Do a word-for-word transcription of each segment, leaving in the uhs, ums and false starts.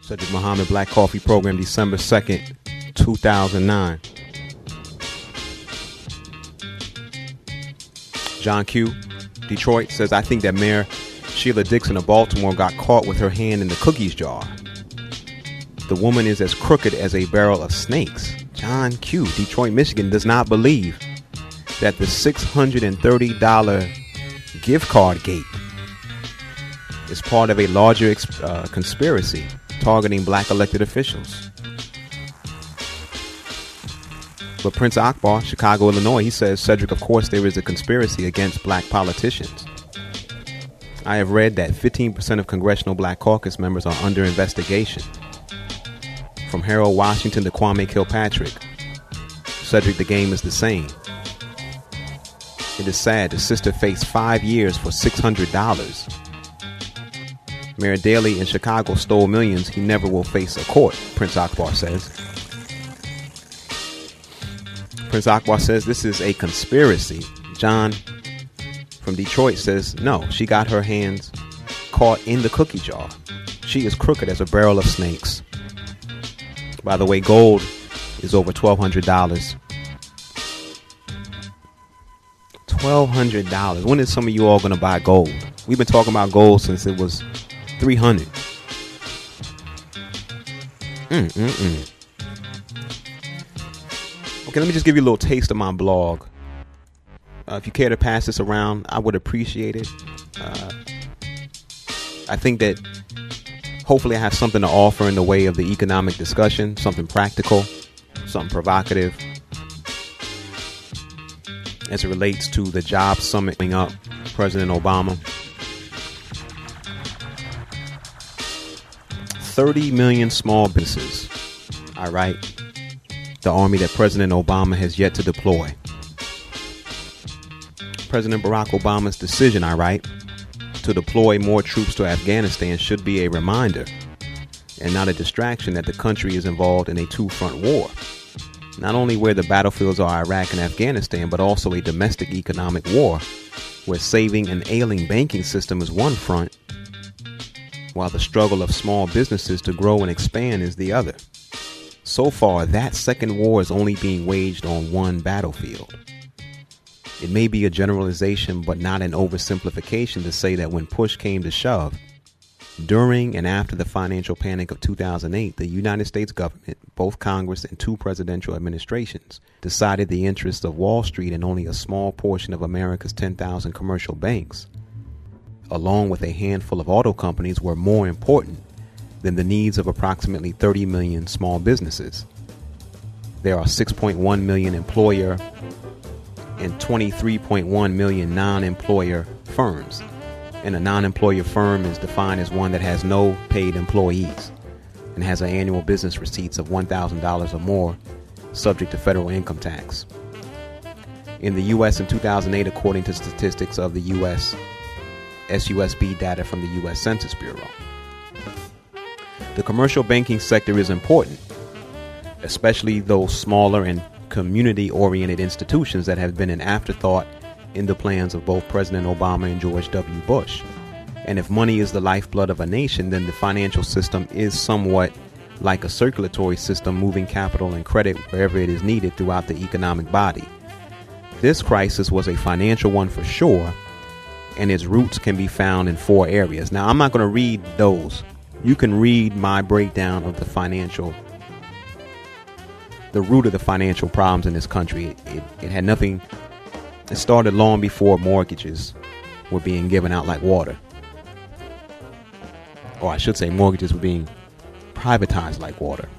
Cedric Muhammad, Black Coffee Program, December second, two thousand nine. John Q, Detroit, says, I think that Mayor Sheila Dixon of Baltimore got caught with her hand in the cookies jar. The woman is as crooked as a barrel of snakes. John Q, Detroit, Michigan, does not believe that the six hundred thirty dollars gift card gate is part of a larger uh, conspiracy targeting black elected officials. But Prince Akbar, Chicago, Illinois, he says, Cedric, of course there is a conspiracy against black politicians. I have read that fifteen percent of Congressional Black Caucus members are under investigation. From Harold Washington to Kwame Kilpatrick, Cedric, the game is the same. It is sad the sister faced five years for six hundred dollars. Mayor Daley in Chicago stole millions. He never will face a court, Prince Akbar says. Prince Akbar says this is a conspiracy. John from Detroit says, no, she got her hands caught in the cookie jar. She is crooked as a barrel of snakes. By the way, gold is over twelve hundred dollars. twelve hundred dollars. When is some of you all going to buy gold? We've been talking about gold since it was three hundred. Mm, mm, mm. Okay, let me just give you a little taste of my blog. Uh, if you care to pass this around, I would appreciate it. Uh, I think that hopefully I have something to offer in the way of the economic discussion, something practical, something provocative as it relates to the job summit coming up, President Obama. thirty million small businesses. All right. The army that President Obama has yet to deploy. President Barack Obama's decision, I write, to deploy more troops to Afghanistan should be a reminder and not a distraction that the country is involved in a two-front war. Not only where the battlefields are Iraq and Afghanistan, but also a domestic economic war where saving an ailing banking system is one front, while the struggle of small businesses to grow and expand is the other. So far, that second war is only being waged on one battlefield. It may be a generalization, but not an oversimplification to say that when push came to shove, during and after the financial panic of two thousand eight, the United States government, both Congress and two presidential administrations, decided the interests of Wall Street and only a small portion of America's ten thousand commercial banks, along with a handful of auto companies, were more important than the needs of approximately thirty million small businesses. There are six point one million employer and twenty-three point one million non-employer firms. And a non-employer firm is defined as one that has no paid employees and has an annual business receipts of one thousand dollars or more, subject to federal income tax. In the U S in two thousand eight, according to statistics of the U S S U S B data from the U S Census Bureau, the commercial banking sector is important, especially those smaller and community-oriented institutions that have been an afterthought in the plans of both President Obama and George W. Bush. And if money is the lifeblood of a nation, then the financial system is somewhat like a circulatory system, moving capital and credit wherever it is needed throughout the economic body. This crisis was a financial one for sure, and its roots can be found in four areas. Now, I'm not going to read those. You can read my breakdown of the financial the root of the financial problems in this country. It, it, it had nothing. It started long before mortgages were being given out like water. Or I should say mortgages were being privatized like water.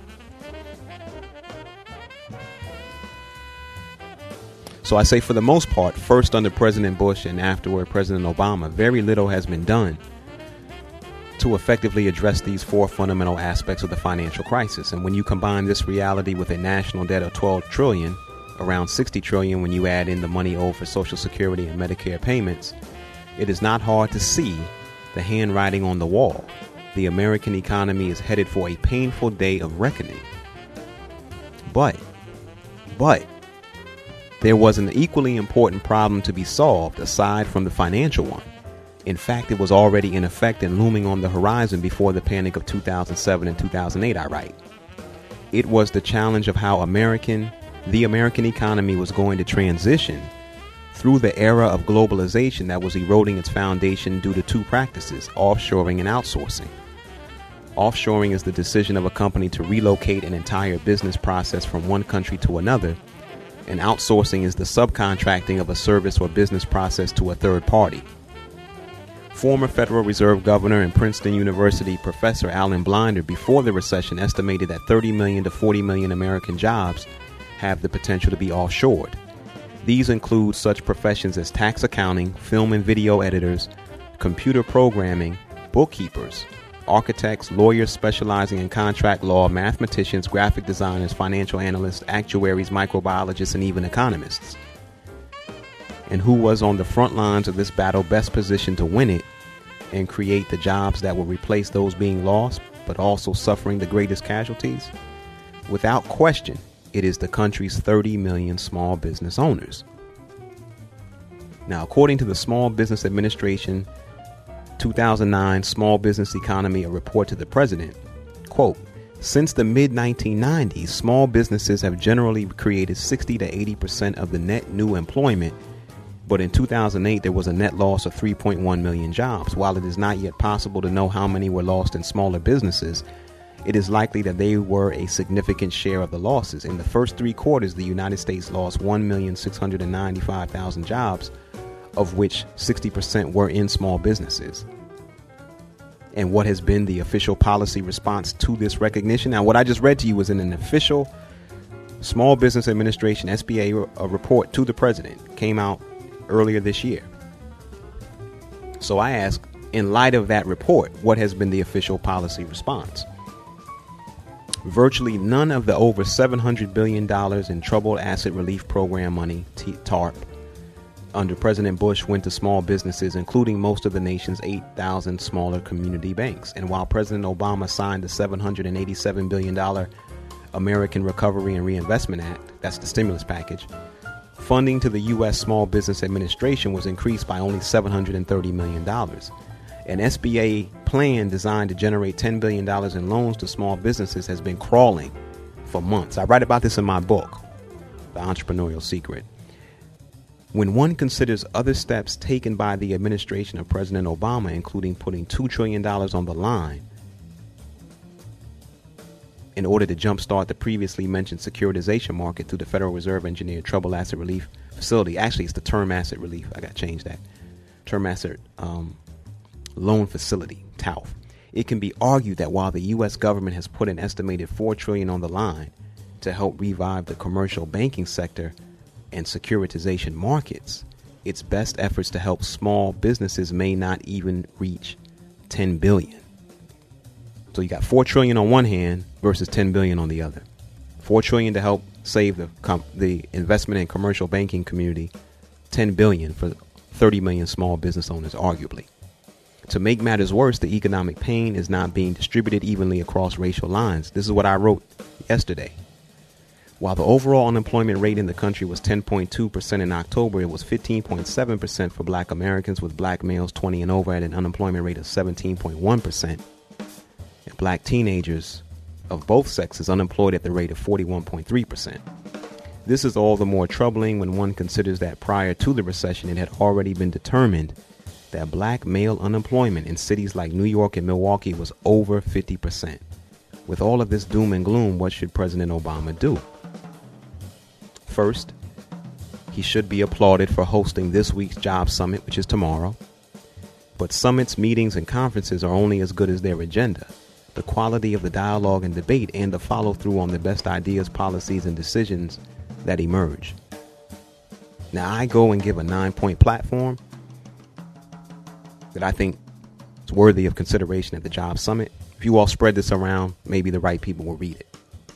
So I say for the most part, first under President Bush and afterward President Obama, very little has been done to effectively address these four fundamental aspects of the financial crisis. And when you combine this reality with a national debt of twelve trillion dollars, around sixty trillion dollars when you add in the money owed for Social Security and Medicare payments, it is not hard to see the handwriting on the wall. The American economy is headed for a painful day of reckoning. But, but, there was an equally important problem to be solved aside from the financial one. In fact, it was already in effect and looming on the horizon before the panic of two thousand seven and two thousand eight, I write. It was the challenge of how American, the American economy was going to transition through the era of globalization that was eroding its foundation due to two practices, offshoring and outsourcing. Offshoring is the decision of a company to relocate an entire business process from one country to another, and outsourcing is the subcontracting of a service or business process to a third party. Former Federal Reserve Governor and Princeton University Professor Alan Blinder, before the recession, estimated that thirty million to forty million American jobs have the potential to be offshored. These include such professions as tax accounting, film and video editors, computer programming, bookkeepers, architects, lawyers specializing in contract law, mathematicians, graphic designers, financial analysts, actuaries, microbiologists, and even economists. And who was on the front lines of this battle best positioned to win it and create the jobs that will replace those being lost, but also suffering the greatest casualties? Without question, it is the country's thirty million small business owners. Now, according to the Small Business Administration two thousand nine Small Business Economy, a report to the president, quote, since the mid nineteen nineties, small businesses have generally created sixty to eighty percent of the net new employment, but in two thousand eight there was a net loss of three point one million jobs. While it is not yet possible to know how many were lost in smaller businesses, it is likely that they were a significant share of the losses. In the first three quarters, the United States lost one million six hundred ninety-five thousand jobs, of which sixty percent were in small businesses. And what has been the official policy response to this recognition? Now, what I just read to you was in an official Small Business Administration, S B A, a report to the president, came out earlier this year. So I ask, in light of that report, what has been the official policy response? Virtually none of the over seven hundred billion dollars in Troubled Asset Relief Program money, T- TARP, under President Bush went to small businesses, including most of the nation's eight thousand smaller community banks. And while President Obama signed the seven hundred eighty-seven billion dollars American Recovery and Reinvestment Act, that's the stimulus package, funding to the U S Small Business Administration was increased by only seven hundred thirty million dollars. An S B A plan designed to generate ten billion dollars in loans to small businesses has been crawling for months. I write about this in my book, The Entrepreneurial Secret. When one considers other steps taken by the administration of President Obama, including putting two trillion dollars on the line in order to jumpstart the previously mentioned securitization market through the Federal Reserve engineered Troubled Asset Relief Facility. Actually, it's the Term Asset Relief. I got to change that. Term Asset um, Loan Facility, T A L F. It can be argued that while the U S government has put an estimated four trillion dollars on the line to help revive the commercial banking sector and securitization markets, its best efforts to help small businesses may not even reach ten billion dollars. So you got four trillion dollars on one hand versus ten billion dollars on the other. four trillion dollars to help save the com- the investment and commercial banking community, ten billion dollars for thirty million small business owners, arguably. To make matters worse, the economic pain is not being distributed evenly across racial lines. This is what I wrote yesterday. While the overall unemployment rate in the country was ten point two percent in October, it was fifteen point seven percent for black Americans, with black males twenty and over at an unemployment rate of seventeen point one percent. And black teenagers of both sexes unemployed at the rate of forty-one point three percent. This is all the more troubling when one considers that prior to the recession, it had already been determined that black male unemployment in cities like New York and Milwaukee was over fifty percent. With all of this doom and gloom, what should President Obama do? First, he should be applauded for hosting this week's job summit, which is tomorrow. But summits, meetings, and conferences are only as good as their agenda, the quality of the dialogue and debate, and the follow-through on the best ideas, policies, and decisions that emerge. Now, I go and give a nine-point platform that I think is worthy of consideration at the job summit. If you all spread this around, maybe the right people will read it.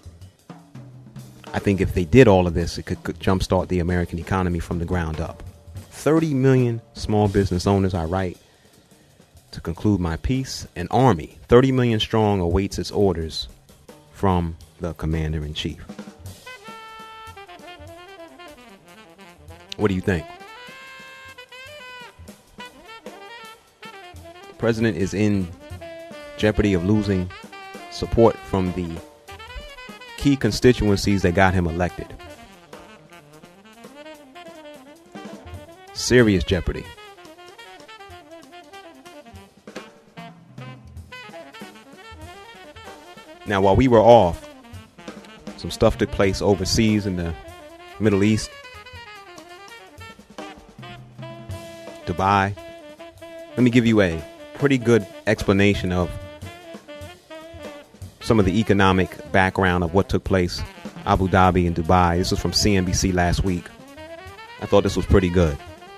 I think if they did all of this, it could, could jumpstart the American economy from the ground up. thirty million small business owners, I write, to conclude my piece. An army, thirty million strong, awaits its orders from the commander-in-chief. What do you think? president is in jeopardy of losing support from the key constituencies that got him elected. Serious jeopardy. Now, while we were off, some stuff took place overseas in the Middle East. Dubai. Let me give you a pretty good explanation of some of the economic background of what took place Abu Dhabi and Dubai. This was from C N B C last week. I thought this was pretty good.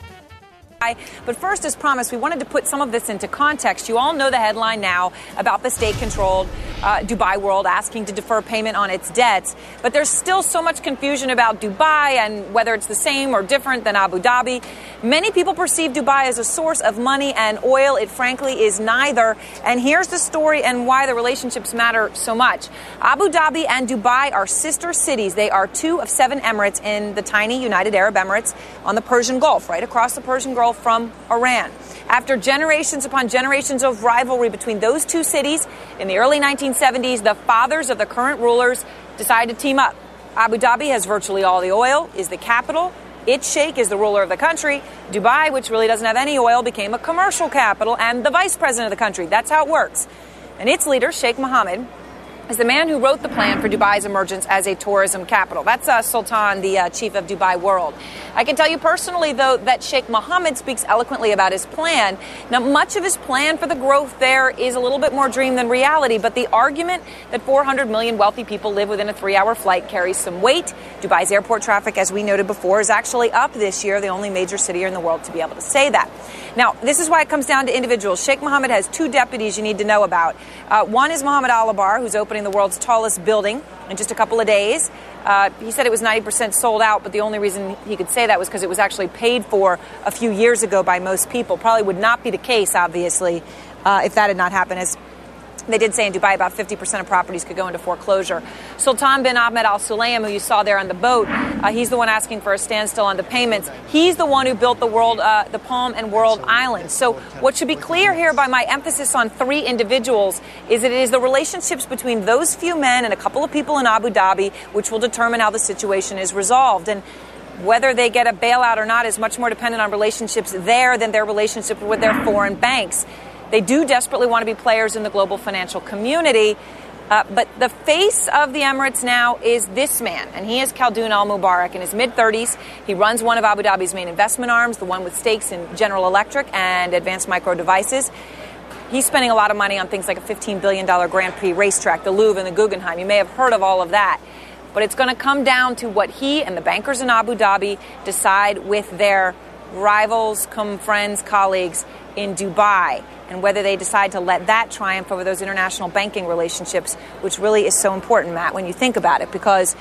But first, as promised, we wanted to put some of this into context. You all know the headline now about the state-controlled uh, Dubai World asking to defer payment on its debts. But there's still so much confusion about Dubai and whether it's the same or different than Abu Dhabi. Many people perceive Dubai as a source of money and oil. It frankly is neither. And here's the story and why the relationships matter so much. Abu Dhabi and Dubai are sister cities. They are two of seven emirates in the tiny United Arab Emirates on the Persian Gulf, right across the Persian Gulf from Iran. After generations upon generations of rivalry between those two cities, in the early nineteen seventies, the fathers of the current rulers decided to team up. Abu Dhabi has virtually all the oil, is the capital. Its sheikh is the ruler of the country. Dubai, which really doesn't have any oil, became a commercial capital and the vice president of the country. That's how it works. And its leader, Sheikh Mohammed, is the man who wrote the plan for Dubai's emergence as a tourism capital. That's uh, Sultan, the uh, chief of Dubai World. I can tell you personally, though, that Sheikh Mohammed speaks eloquently about his plan. Now, much of his plan for the growth there is a little bit more dream than reality, but the argument that four hundred million wealthy people live within a three-hour flight carries some weight. Dubai's airport traffic, as we noted before, is actually up this year, the only major city in the world to be able to say that. Now, this is why it comes down to individuals. Sheikh Mohammed has two deputies you need to know about. Uh, one is Mohammed Alabar, who's opening the world's tallest building in just a couple of days. Uh, he said it was ninety percent sold out, but the only reason he could say that was because it was actually paid for a few years ago by most people. Probably would not be the case, obviously, uh, if that had not happened. As they did say in Dubai, about fifty percent of properties could go into foreclosure. Sultan bin Ahmed Al Sulaim, who you saw there on the boat, uh, he's the one asking for a standstill on the payments. He's the one who built the world, uh, the Palm and World Islands. So what should be clear here by my emphasis on three individuals is that it is the relationships between those few men and a couple of people in Abu Dhabi which will determine how the situation is resolved. And whether they get a bailout or not is much more dependent on relationships there than their relationship with their foreign banks. They do desperately want to be players in the global financial community, uh, but the face of the Emirates now is this man, and he is Khaldoon Al Mubarak in his mid-thirties. He runs one of Abu Dhabi's main investment arms, the one with stakes in General Electric and Advanced Micro Devices. He's spending a lot of money on things like a fifteen billion dollars Grand Prix racetrack, the Louvre and the Guggenheim. You may have heard of all of that. But it's going to come down to what he and the bankers in Abu Dhabi decide with their rivals, come friends, colleagues in Dubai, and whether they decide to let that triumph over those international banking relationships, which really is so important, Matt, when you think about it, because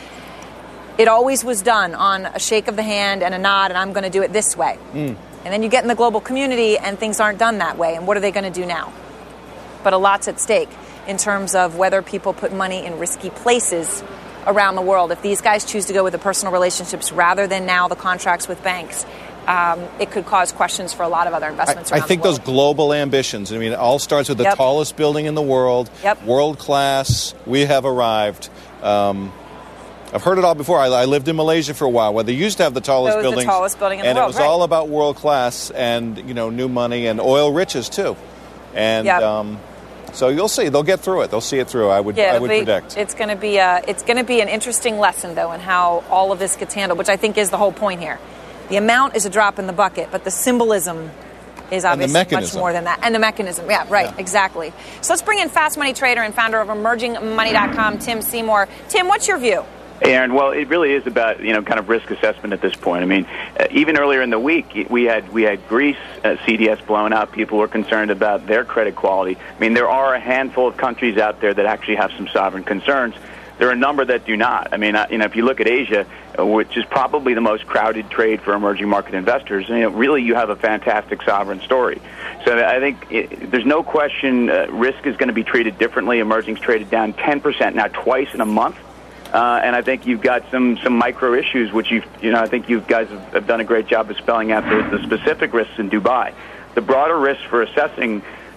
it always was done on a shake of the hand and a nod, and I'm going to do it this way. Mm. And then you get in the global community and things aren't done that way. And what are they going to do now? But a lot's at stake in terms of whether people put money in risky places around the world. If these guys choose to go with the personal relationships rather than now the contracts with banks, Um, it could cause questions for a lot of other investments I, around I think the world. those global ambitions, I mean, it all starts with the Yep. tallest building in the world, Yep. world class, we have arrived. Um, I've heard it all before. I, I lived in Malaysia for a while, where they used to have the tallest It was the buildings. tallest building in the and world, it was right. all about world class and, you know, new money and oil riches, too. And Yep. um, so you'll see. They'll get through it. They'll see it through, I would, Yeah, I it'll would be, predict. it's going to be a, it's going to be an interesting lesson, though, in how all of this gets handled, which I think is the whole point here. The amount is a drop in the bucket, but the symbolism is obviously much more than that. And the mechanism. Yeah, right, yeah. Exactly. So let's bring in Fast Money trader and founder of emerging money dot com, Tim Seymour. Tim, what's your view? Aaron, well, it really is about, you know, kind of risk assessment at this point. I mean, uh, even earlier in the week, we had we had Greece uh, C D S blown up. People were concerned about their credit quality. I mean, there are a handful of countries out there that actually have some sovereign concerns. There are a number that do not. I mean, uh, you know, if you look at Asia, uh, which is probably the most crowded trade for emerging market investors, you know, really you have a fantastic sovereign story. So I think it, there's no question uh, risk is going to be treated differently. Emerging's traded down ten percent now twice in a month. Uh, and I think you've got some, some micro issues, which you've, you know, I think you guys have, have done a great job of spelling out the, the specific risks in Dubai. The broader risks for assessing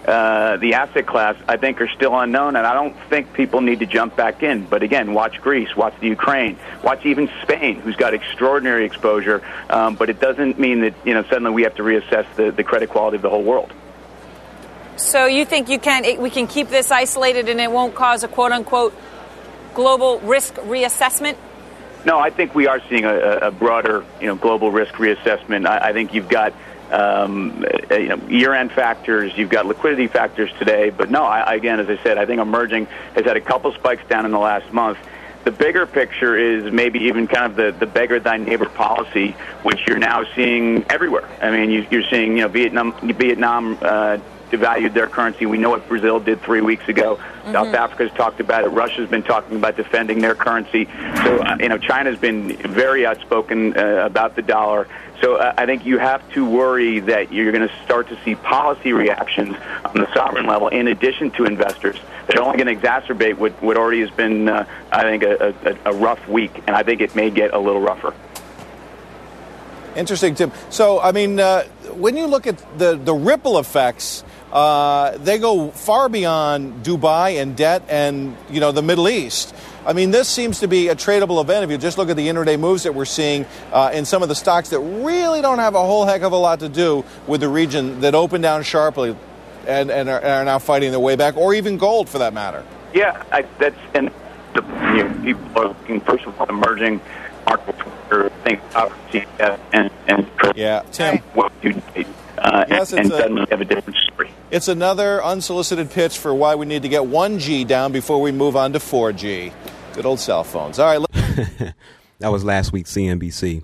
uh, the asset class, I think, are still unknown, and I don't think people need to jump back in. But again, watch Greece, watch the Ukraine, watch even Spain, who's got extraordinary exposure. Um, but it doesn't mean that, you know, suddenly we have to reassess the, the credit quality of the whole world. So you think you can it, we can keep this isolated and it won't cause a quote-unquote global risk reassessment? No, I think we are seeing a, a broader, you know, global risk reassessment. I, I think you've got um, you know, year-end factors, you've got liquidity factors today. But no, I, again, as I said, I think emerging has had a couple spikes down in the last month. The bigger picture is maybe even kind of the, the beggar thy neighbor policy, which you're now seeing everywhere. I mean, you, you're seeing, you know, Vietnam, Vietnam. Uh, devalued their currency. We know what Brazil did three weeks ago. Mm-hmm. South Africa's talked about it. Russia's been talking about defending their currency. So, uh, you know, China's been very outspoken uh, about the dollar. So uh, I think you have to worry that you're going to start to see policy reactions on the sovereign level in addition to investors. They're only going to exacerbate what, what already has been, uh, I think, a, a, a rough week. And I think it may get a little rougher. Interesting, Tim. So, I mean, uh, when you look at the, the ripple effects, uh, they go far beyond Dubai and debt and, you know, the Middle East. I mean, this seems to be a tradable event. If you just look at the intraday moves that we're seeing uh, in some of the stocks that really don't have a whole heck of a lot to do with the region that opened down sharply and, and are, are now fighting their way back, or even gold for that matter. Yeah, I, that's and the, you know, people are looking, first of all, emerging market think about and and yeah, Tim. What you need, uh, yes, and, and a, suddenly have a different story. It's another unsolicited pitch for why we need to get one G down before we move on to four G. Good old cell phones. All right. That was last week's C N B C.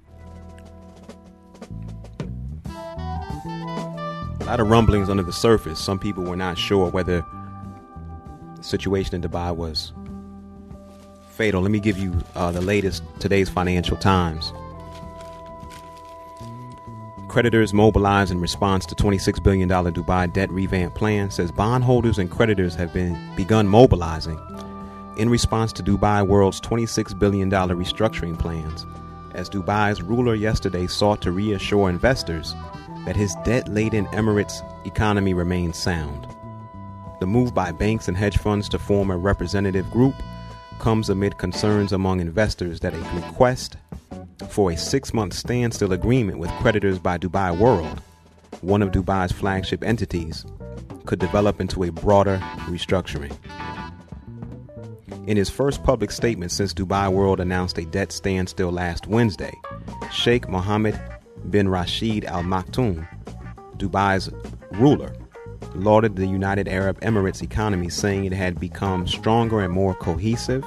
A lot of rumblings under the surface. Some people were not sure whether the situation in Dubai was fatal. Let me give you uh, the latest, today's Financial Times. Creditors mobilized in response to twenty-six billion dollars Dubai debt revamp plan, says bondholders and creditors have been begun mobilizing in response to Dubai World's twenty-six billion dollars restructuring plans, as Dubai's ruler yesterday sought to reassure investors that his debt-laden Emirates economy remains sound. The move by banks and hedge funds to form a representative group comes amid concerns among investors that a request for a six-month standstill agreement with creditors by Dubai World, one of Dubai's flagship entities, could develop into a broader restructuring. In his first public statement since Dubai World announced a debt standstill last Wednesday, Sheikh Mohammed bin Rashid Al Maktoum, Dubai's ruler, lauded the United Arab Emirates economy, saying it had become stronger and more cohesive.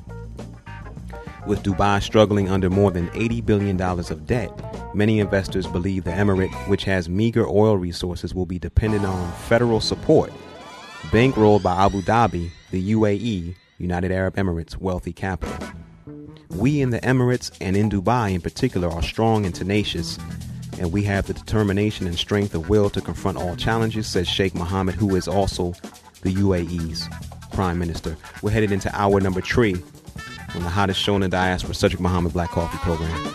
With Dubai struggling under more than eighty billion dollars of debt, many investors believe the emirate, which has meager oil resources, will be dependent on federal support, bankrolled by Abu Dhabi, the U A E, United Arab Emirates' wealthy capital. We in the Emirates and in Dubai in particular are strong and tenacious, and we have the determination and strength of will to confront all challenges, says Sheikh Mohammed, who is also the U A E's prime minister. We're headed into hour number three on the hottest show in the diaspora, Cedric Muhammad Black Coffee Program.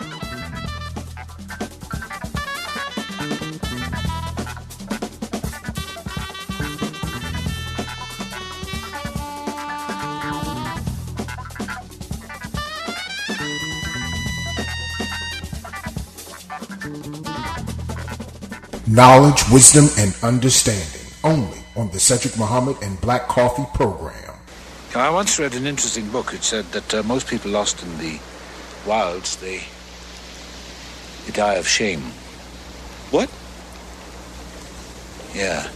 Knowledge, wisdom, and understanding, only on the Cedric Muhammad and Black Coffee Program. I once read an interesting book. It said that uh, most people lost in the wilds, they, they die of shame. What? Yeah.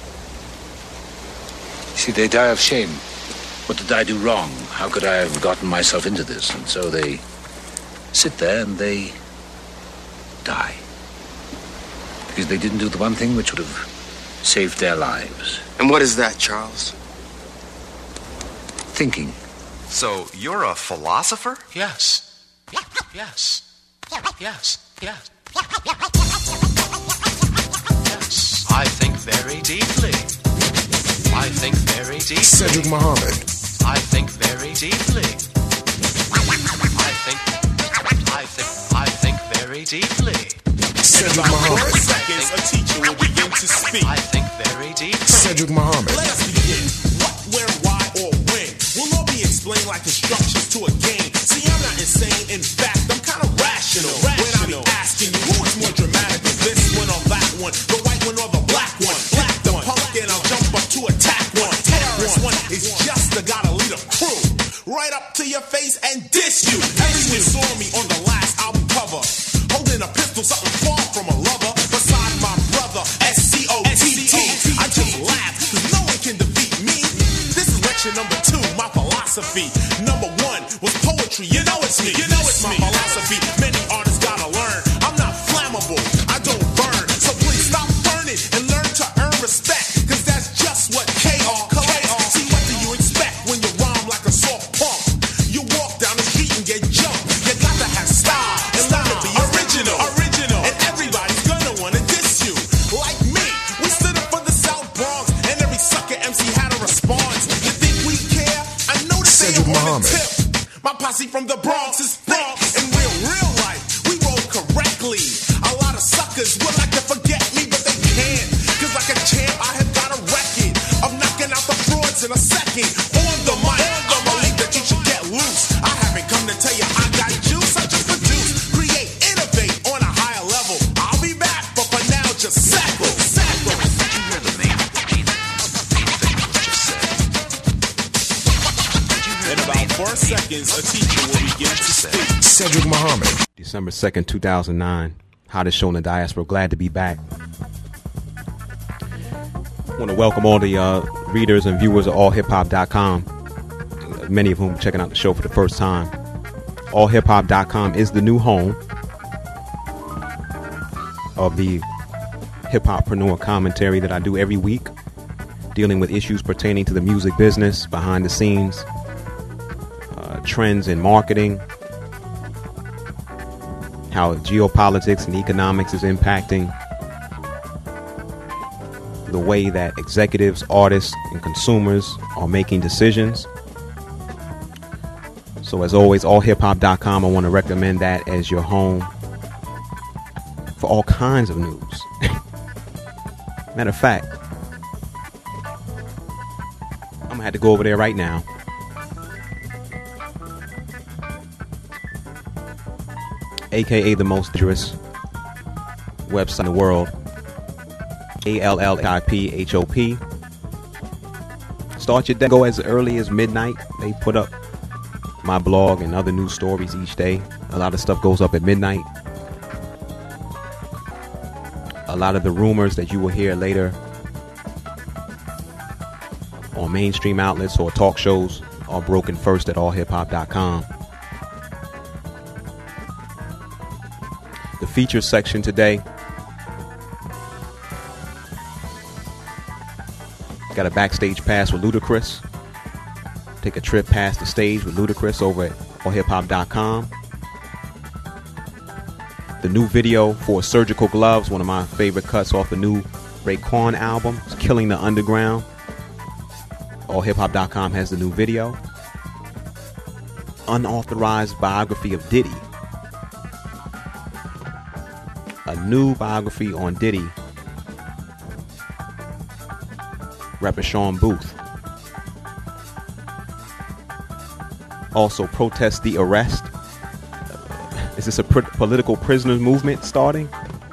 See, they die of shame. What did I do wrong? How could I have gotten myself into this? And so they sit there and they die. Because they didn't do the one thing which would have saved their lives. And what is that, Charles? Thinking. So you're a philosopher? Yes. Yes. Yes. Yes. Yes. I think very deeply. I think very deeply. Cedric Muhammad. I think very deeply. I think. I think. I think very deeply. Cedric Muhammad. seconds, a teacher will begin to speak. I think very deeply. Cedric Cedric Muhammad. Let us begin. What, where, why, or when will all be explained like instructions to a game. See, I'm not insane. In fact, I'm kind of rational. rational. When I be asking you who is more dramatic, this one or that one, the white one or the black one. Black the punk and I'll jump up to attack one. Terrorist one is just the gotta lead a crew. Right up to your face and diss you. Everyone saw me on the last album cover, holding a pistol, something far from a lover. Beside my brother, S C O T T. I just laugh, cause no one can defeat me. This is lecture number two, my philosophy. Number one was poetry, you know it's me. You know it's my philosophy. Many artists gotta learn. I'm not flammable, I don't burn. So please stop burning and learn to earn respect, cause that's just what K R collects. See, what do you expect when you rhyme like a soft punk? You walk down the street and get jumped. You got to have style and learn to be original. Original. And everybody's gonna wanna diss you. Like me, we stood up for the South Bronx, and every sucker M C had a response. You think we care? I know that they don't want to tip. My posse from the Bronx is Bronx. In real, real life, we roll correctly. A lot of suckers would like to forget me, but they can't. Cause like a champ, I have got a record of knocking out the frauds in a second. On the mic, I believe that you should get loose. I haven't come to tell you I got juice. I just produce, create, innovate on a higher level. I'll be back, but for now, just sackle, sackle. Did you hear the main, main, main thing you just said? In about four seconds, a teacher will begin to speak. Cedric Muhammad. December second, two thousand nine. Hottest show in the diaspora. Glad to be back. I want to welcome all the uh, readers and viewers of all hip hop dot com, many of whom are checking out the show for the first time. all hip hop dot com is the new home of the hip-hopreneur commentary that I do every week, dealing with issues pertaining to the music business, behind the scenes, uh, trends in marketing, how geopolitics and economics is impacting the way that executives, artists, and consumers are making decisions. So as always, all hip hop dot com, I want to recommend that as your home for all kinds of news. Matter of fact, I'm going to have to go over there right now. A K A the most dangerous website in the world. A L L I P H O P. Start your day. Go as early as midnight. They put up my blog and other news stories each day. A lot of stuff goes up at midnight. A lot of the rumors that you will hear later on mainstream outlets or talk shows are broken first at all hip hop dot com. The features section today. Got a backstage pass with Ludacris. Take a trip past the stage with Ludacris over at all hip hop dot com. The new video for Surgical Gloves, one of my favorite cuts off the new Raekwon album. It's Killing the Underground. all hip hop dot com has the new video. Unauthorized biography of Diddy. A new biography on Diddy. Rapper Sean Booth. Also, protest the arrest. Is this a pr- political prisoners movement starting?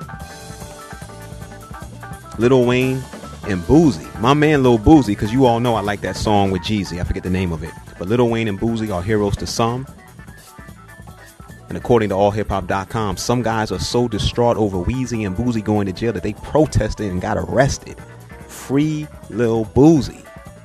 Lil Wayne and Boozy. My man Lil Boozy, because you all know I like that song with Jeezy. I forget the name of it. But Lil Wayne and Boozy are heroes to some. And according to all hip hop dot com, some guys are so distraught over Weezy and Boozy going to jail that they protested and got arrested. Free Lil Boozy.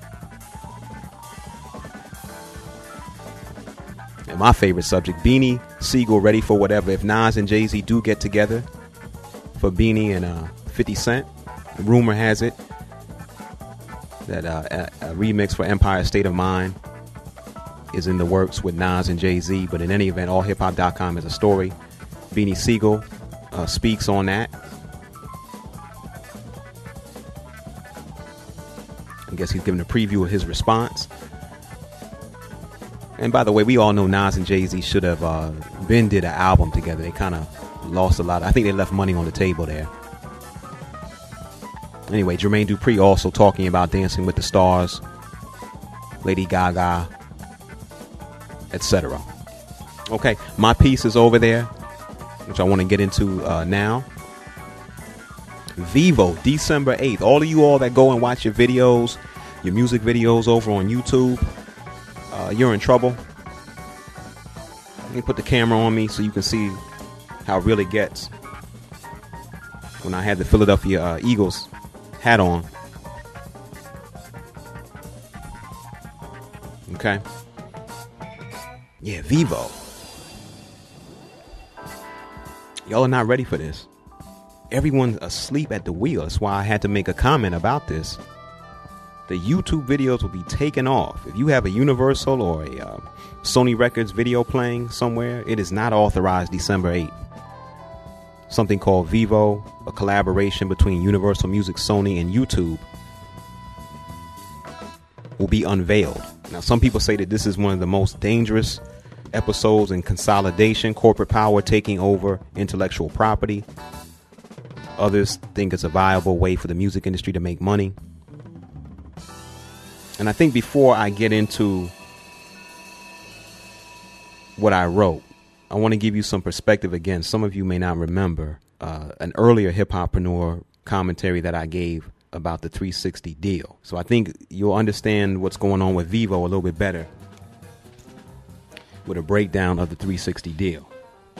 And my favorite subject, Beanie Siegel ready for whatever. If Nas and Jay-Z do get together for Beanie and uh, fifty Cent, rumor has it that uh, a, a remix for Empire State of Mind is in the works with Nas and Jay-Z. But in any event, all hip hop dot com is a story. Beanie Siegel uh, speaks on that. I guess he's giving a preview of his response. And by the way, we all know Nas and Jay-Z should have uh, been did an album together. They kind of lost a lot. I think they left money on the table there. Anyway, Jermaine Dupri also talking about Dancing with the Stars, Lady Gaga, et cetera. Okay, my piece is over there, which I want to get into uh, now. Vevo, December eighth. All of you all that go and watch your videos, your music videos over on YouTube, uh, you're in trouble. Let me put the camera on me so you can see how real it gets. When I had the Philadelphia uh, Eagles hat on. Okay. Yeah, Vevo. Y'all are not ready for this. Everyone's asleep at the wheel. That's why I had to make a comment about this. The YouTube videos will be taken off. If you have a Universal or a uh, Sony Records video playing somewhere, it is not authorized December eighth. Something called Vevo, a collaboration between Universal Music, Sony, and YouTube, will be unveiled. Now, some people say that this is one of the most dangerous episodes in consolidation, corporate power taking over intellectual property. Others think it's a viable way for the music industry to make money. And I think before I get into what I wrote, I want to give you some perspective again. Some of you may not remember uh, an earlier hip-hopreneur commentary that I gave about the three sixty deal. So I think you'll understand what's going on with Vevo a little bit better with a breakdown of the three sixty deal.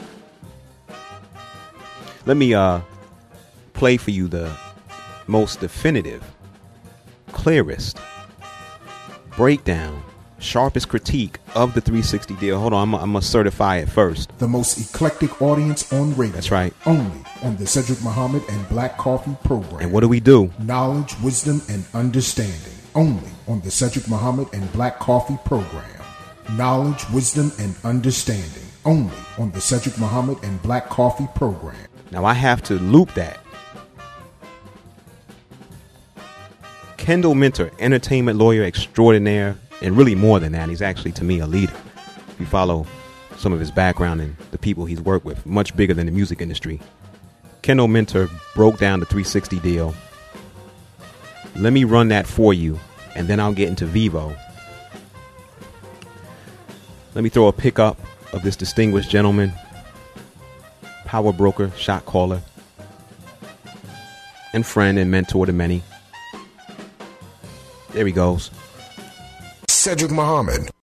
Let me uh, play for you the most definitive, clearest breakdown, sharpest critique of the three sixty deal. Hold on, I'm, I'm going to certify it first. The most eclectic audience on radio. That's right. Only on the Cedric Muhammad and Black Coffee program. And what do we do? Knowledge, wisdom, and understanding. Only on the Cedric Muhammad and Black Coffee program. Knowledge, wisdom, and understanding. Only on the Cedric Muhammad and Black Coffee program. Now I have to loop that. Kendall Minter, entertainment lawyer extraordinaire, and really more than that. He's actually, to me, a leader. If you follow some of his background and the people he's worked with, much bigger than the music industry. Kendall Minter broke down the three sixty deal. Let me run that for you, and then I'll get into Vevo. Let me throw a pickup of this distinguished gentleman, power broker, shot caller, and friend and mentor to many. There he goes. Cedric Muhammad